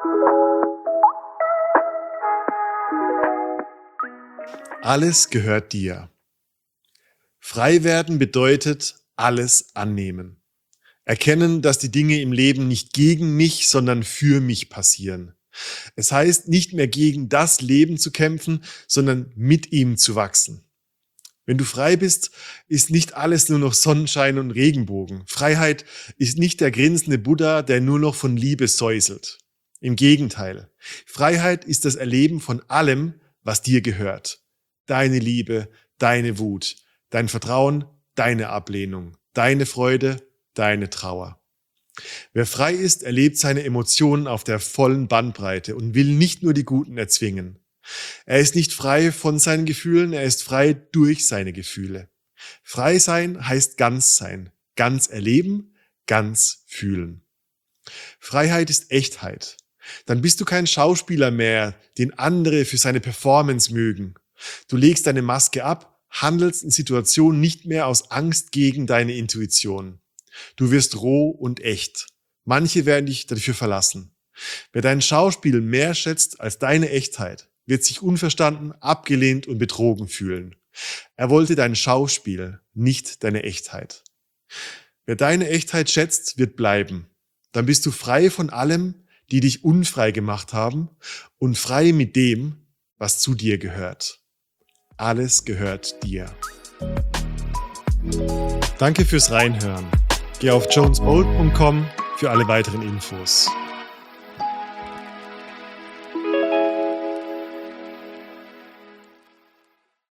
Alles gehört dir. Frei werden bedeutet alles annehmen. Erkennen, dass die Dinge im Leben nicht gegen mich, sondern für mich passieren. Es heißt, nicht mehr gegen das Leben zu kämpfen, sondern mit ihm zu wachsen. Wenn du frei bist, ist nicht alles nur noch Sonnenschein und Regenbogen. Freiheit ist nicht der grinsende Buddha, der nur noch von Liebe säuselt. Im Gegenteil. Freiheit ist das Erleben von allem, was dir gehört. Deine Liebe, deine Wut, dein Vertrauen, deine Ablehnung, deine Freude, deine Trauer. Wer frei ist, erlebt seine Emotionen auf der vollen Bandbreite und will nicht nur die guten erzwingen. Er ist nicht frei von seinen Gefühlen, er ist frei durch seine Gefühle. Frei sein heißt ganz sein, ganz erleben, ganz fühlen. Freiheit ist Echtheit. Dann bist du kein Schauspieler mehr, den andere für seine Performance mögen. Du legst deine Maske ab, handelst in Situationen nicht mehr aus Angst gegen deine Intuition. Du wirst roh und echt. Manche werden dich dafür verlassen. Wer dein Schauspiel mehr schätzt als deine Echtheit, wird sich unverstanden, abgelehnt und betrogen fühlen. Er wollte dein Schauspiel, nicht deine Echtheit. Wer deine Echtheit schätzt, wird bleiben. Dann bist du frei von allem, die dich unfrei gemacht haben, und frei mit dem, was zu dir gehört. Alles gehört dir. Danke fürs Reinhören. Geh auf jonesbold.com für alle weiteren Infos.